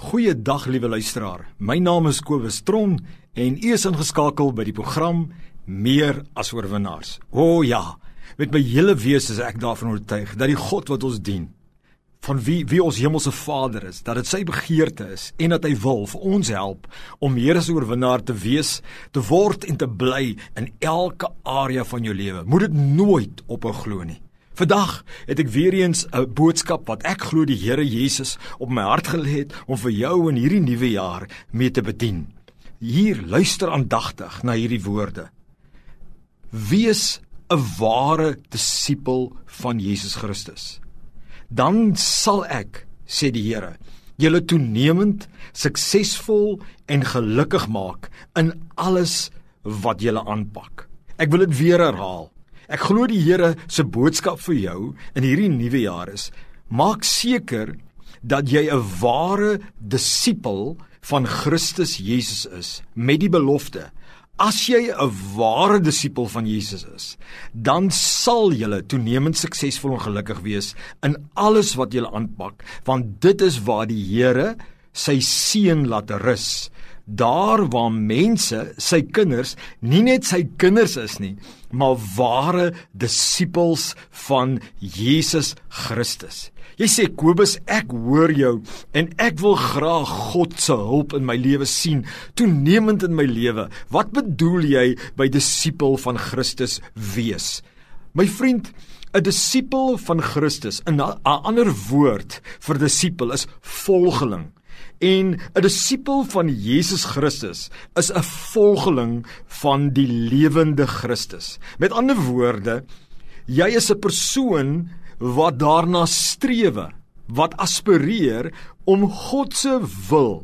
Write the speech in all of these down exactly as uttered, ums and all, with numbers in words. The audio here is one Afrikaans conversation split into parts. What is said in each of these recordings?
Goeiedag, liewe luisteraar. My naam is Kobus Tron en u is ingeskakel by die program Meer as Oorwinnaars. O ja, met my hele wese is ek daarvan oortuig dat die God wat ons dien, van wie, wie ons hemelse Vader is, dat dit sy begeerte is en dat hy wil vir ons help om meer as oorwinnaar te wees, te word en te bly in elke area van jou lewe. Moet dit nooit ophou glo nie. Vandag het ek weer eens 'n boodskap wat ek glo die Here Jesus op my hart gelê het om vir jou in hierdie nuwe jaar mee te bedien. Hier, luister aandagtig na hierdie woorde. Wees 'n ware disipel van Jesus Christus. Dan sal ek, sê die Here, julle toenemend, suksesvol en gelukkig maak in alles wat julle aanpak. Ek wil dit weer herhaal. Ek glo die Here se boodskap vir jou in hierdie nuwe jaar is, maak seker dat jy 'n ware disipel van Christus Jesus is, met die belofte. As jy 'n ware disipel van Jesus is, dan sal jy toenemend suksesvol en gelukkig wees in alles wat jy aanpak, want dit is waar die Here sy seën laat rus. Daar waar mense, sy kinders, nie net sy kinders is nie, maar ware disipels van Jesus Christus. Jy sê, Kobus, ek hoor jou en ek wil graag God se hulp in my lewe sien, toenemend in my lewe. Wat bedoel jy by disipel van Christus wees? My vriend, 'n disipel van Christus, 'n ander woord vir disipel is volgeling. En 'n disipel van Jesus Christus is 'n volgeling van die lewende Christus. Met ander woorde, jy is 'n persoon wat daarna strewe, wat aspireer om God se wil,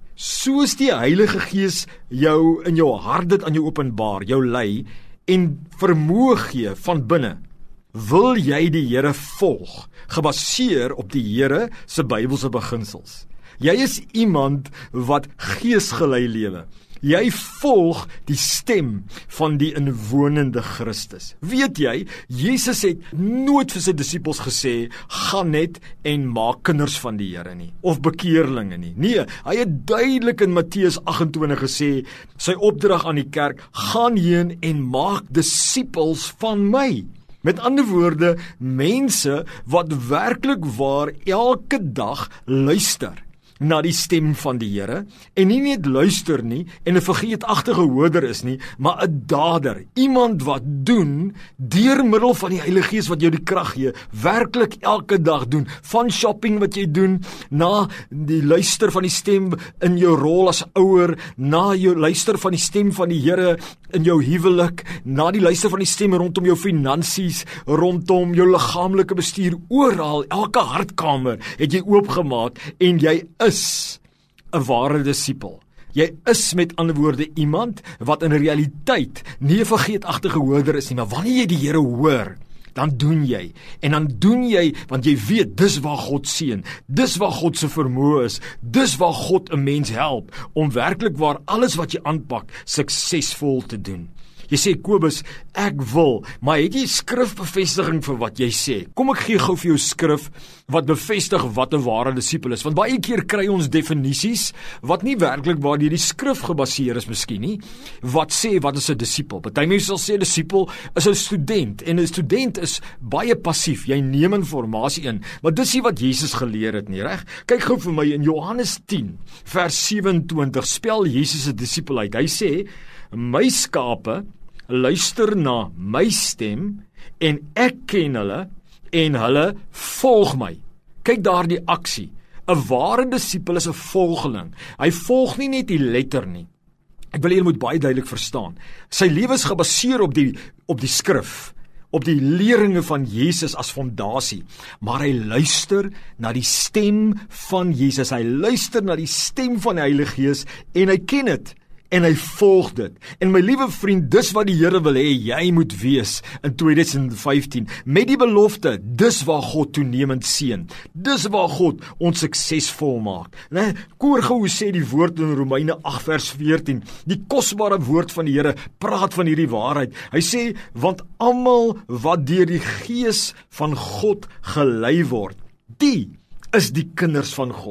soos die Heilige Gees jou in jou hart dit aan jou openbaar, jou lei en vermoë gee van binne. Wil jy die Here volg, gebaseer op die Here se Bybelse beginsels? Jy is iemand wat geesgelei lewe. Jy volg die stem van die inwonende Christus. Weet jy, Jesus het nooit vir sy disippels gesê, gaan net en maak kinders van die Here nie, of bekeerlinge nie. Nee, hy het duidelik in Matteus agt en twintig gesê, sy opdrag aan die kerk, gaan heen en maak disippels van my. Met ander woorde, mense wat werklik waar elke dag luister na die stem van die Here, en nie net luister nie, en 'n vergeetagtige hoorder is nie, maar 'n dader, iemand wat doen, deur middel van die Heilige Gees wat jou die krag gee, werklik elke dag doen, van shopping wat jy doen, na die luister van die stem in jou rol as ouer, na jou luister van die stem van die Here in jou huwelik, na die luister van die stem rondom jou finansies, rondom jou liggaamlike bestuur, oral, elke hartkamer het jy oopgemaak, en jy is 'n ware disipel. Jy is met ander woorde iemand wat in realiteit nie 'n vergeetagtige hoorder is nie, maar wanneer jy die Here hoor, dan doen jy, en dan doen jy, want jy weet, dis waar God seën, dis waar God se vermoë is, dis waar God 'n mens help, om werklik waar alles wat jy aanpak, suksesvol te doen. Jy sê, Kobus, ek wil, maar het jy skrifbevestiging vir wat jy sê? Kom ek gee gou vir jou skrif wat bevestig wat 'n ware disipel is, want baie keer kry ons definisies wat nie werklik waar die skrif gebaseer is miskien nie, wat sê wat is 'n disipel. Party mense sal sê disipel is 'n student, en 'n student is baie passief, jy neem inligting in, maar dis nie wat Jesus geleer het nie, reg? Kyk gou vir my in Johannes tien, vers sewe-en-twintig, spel Jesus se disipel uit. Hy sê, my skape luister na my stem, en ek ken hulle, en hulle volg my. Kyk daar die aksie. 'n Ware disipel is 'n volgeling. Hy volg nie net die letter nie. Ek wil julle moet baie duidelik verstaan. Sy lewe is gebaseer op die, op die skrif, op die leringe van Jesus as fondasie, maar hy luister na die stem van Jesus. Hy luister na die stem van die Heilige Gees, en hy ken dit. En hy volg dit. En my liewe vriend, dis wat die Here wil hê jy moet wees in twintig vyftien, met die belofte, dis waar God toenemend seën. Dis waar God ons suksesvol maak. Nee, koor gou sê die woord in Romeine agt vers veertien, die kosbare woord van die Here praat van hierdie waarheid. Hy sê, want almal wat deur die Gees van God gelei word, die is die kinders van God.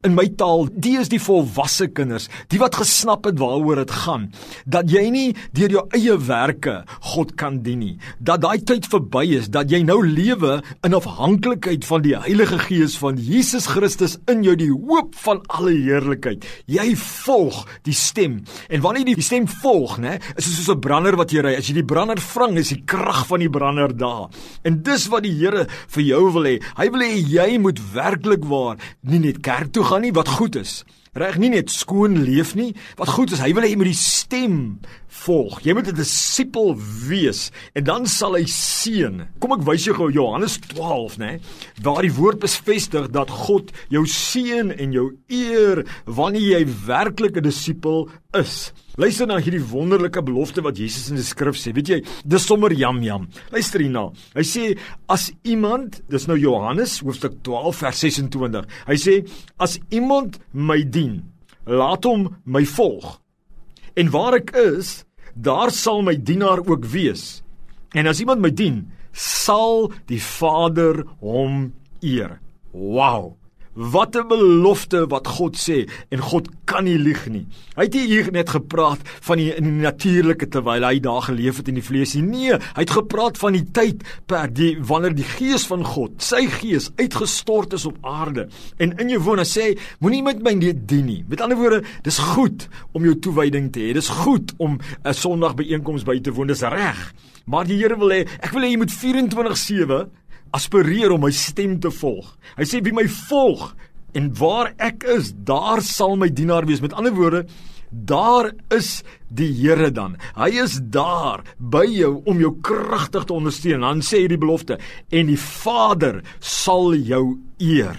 in my taal, die is die volwasse kinders, die wat gesnap het waaroor dit gaan, dat jy nie deur jou eie werke God kan dien nie, dat daai tyd verby is, dat jy nou lewe in afhanklikheid van die Heilige Gees van Jesus Christus in jou, die hoop van alle heerlikheid. Jy volg die stem, en wanneer jy die stem volg, ne, is dit soos 'n brander wat jy ry, as jy die brander vang, is die krag van die brander daar, en dis wat die Here vir jou wil hê. Hy wil hê jy moet werklik waar nie net kerk toe gaan nie, wat goed is, reg, nie net skoon leef nie, wat goed is, hy wil hê jy moet die stem volg, jy moet 'n disipel wees, en dan sal hy seën. Kom ek wys jou gou Johannes twaalf, né, waar die woord bevestig dat God jou seën en jou eer, wanneer jy werklik 'n disipel is. Luister na hierdie wonderlike belofte wat Jesus in die skrif sê, weet jy, dis sommer jam jam. Luister hierna, hy sê, as iemand, dis nou Johannes, hoofstuk twaalf, vers ses en twintig, hy sê, as iemand my dien, laat hom my volg, en waar ek is, daar sal my dienaar ook wees, en as iemand my dien, sal die Vader hom eer. Wow! Wat 'n belofte wat God sê, en God kan nie lieg nie. Hy het hier net gepraat van die, in die natuurlike terwyl hy daar geleef het in die vlees. Nee, hy het gepraat van die tyd per die, wanneer die Gees van God, sy Gees, uitgestort is op aarde, en in jou woon. Hy sê, moenie met my dien nie. Met ander woorde, dis goed om jou toewyding te hê, dis goed om 'n Sondag byeenkoms by te woon, dis reg. Maar die Here wil hê, ek wil hê jy moet vyf-en-twintig sewe aspireer om my stem te volg. Hy sê, wie my volg, en waar ek is, daar sal my dienaar wees. Met ander woorde, daar is die Here dan. Hy is daar by jou om jou kragtig te ondersteun. Dan sê hy die belofte, en die Vader sal jou eer.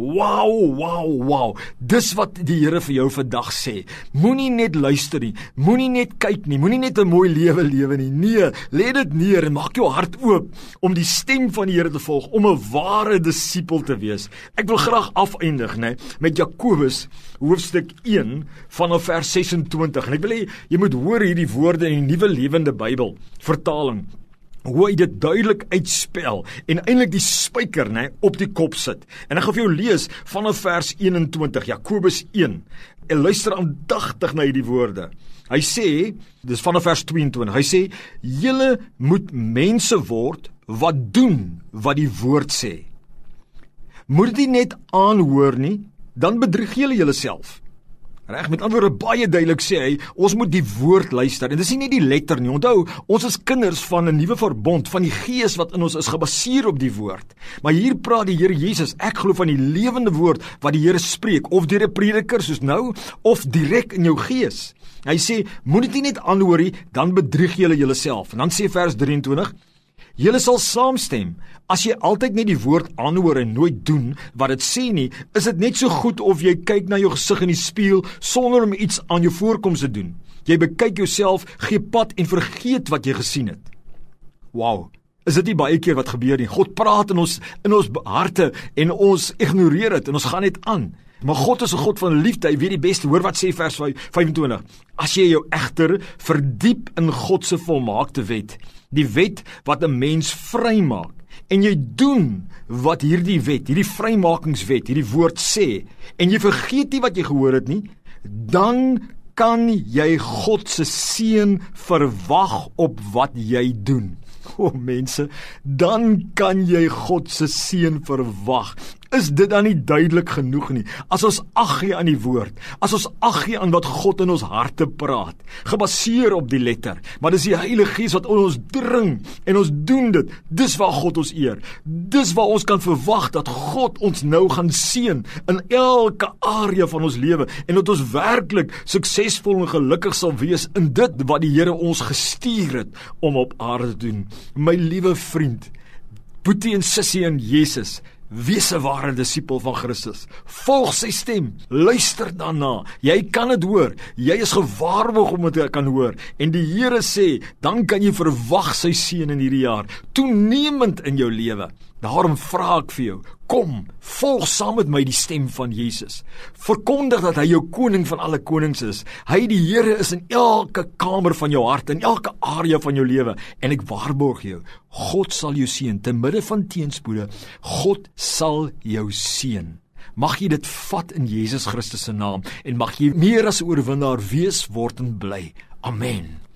Wow, wow, wow, dis wat die Here vir jou vandag sê. Moenie net luister nie, moenie net kyk nie, moenie net 'n mooi lewe lewe nie. Nee, lê dit neer en maak jou hart oop om die stem van die Here te volg, om 'n ware disipel te wees. Ek wil graag afeindig, né, met Jakobus hoofstuk een vanaf vers ses en twintig. En ek wil hê jy moet hoor hierdie woorde in die Nuwe Lewende Bybel vertaling, hoe hy dit duidelik uitspel, en eintlik die spyker, né, op die kop sit. En ek gaan vir jou lees vanaf vers eenentwintig, Jakobus een, en luister aandagtig na hierdie woorde. Hy sê, dis vanaf vers tweeëntwintig, hy sê, julle moet mense word, wat doen wat die woord sê. Moet dit nie net aanhoor nie, dan bedrieg julle julleself. Reg, met ander woorde, baie duidelik sê hy, ons moet die woord luister, en dis nie net die letter nie. Onthou, ons is kinders van 'n nuwe verbond, van die Gees wat in ons is gebaseer op die woord. Maar hier praat die Here Jesus, ek glo van die lewende woord wat die Here spreek, of deur 'n prediker soos nou, of direk in jou gees. Hy sê, moet dit nie net aanhoor nie, dan bedrieg julle julleself. En dan sê vers drieëntwintig, julle sal saamstem, as jy altyd net die woord aanhoor en nooit doen wat dit sê nie, is dit net so goed of jy kyk na jou gesig in die spieël sonder om iets aan jou voorkoms te doen. Jy bekyk jouself, gee pad en vergeet wat jy gesien het. Wow, is dit nie baie keer wat gebeur nie? God praat in ons, in ons harte en ons ignoreer dit en ons gaan net aan. Maar God is 'n God van liefde, hy weet die beste. Hoor wat sê vers vyf-en-twintig. As jy jou egter verdiep in God se volmaakte wet, die wet wat 'n mens vrymaak, en jy doen wat hierdie wet, hierdie vrymakingswet, hierdie woord sê, en jy vergeet nie wat jy gehoor het nie, dan kan jy God se seën verwag op wat jy doen. O mense, dan kan jy God se seën verwag. Is dit dan nie duidelik genoeg nie? As ons ag gee aan die woord, as ons ag gee aan wat God in ons harte praat, gebaseer op die letter, maar dis die Heilige Gees wat ons dring, en ons doen dit, dis waar God ons eer, dis waar ons kan verwag dat God ons nou gaan seën in elke area van ons lewe, en dat ons werklik suksesvol en gelukkig sal wees in dit wat die Here ons gestuur het om op aarde te doen. My liewe vriend, boetie en sussie in Jesus, wees 'n ware disipel van Christus. Volg sy stem, luister daarna. Jy kan dit hoor, jy is gewaarborg om dit te kan hoor. En die Here sê, dan kan jy verwag sy seën in hierdie jaar, toenemend in jou lewe. Daarom vra ek vir jou, kom, volg saam met my die stem van Jesus. Verkondig dat hy jou koning van alle konings is. Hy, die Here, is in elke kamer van jou hart, in elke area van jou lewe. En ek waarborg jou, God sal jou seën, te midde van teenspoede, God sal jou seën. Mag jy dit vat in Jesus Christus se naam en mag jy meer as oorwinnaar wees, word en bly. Amen.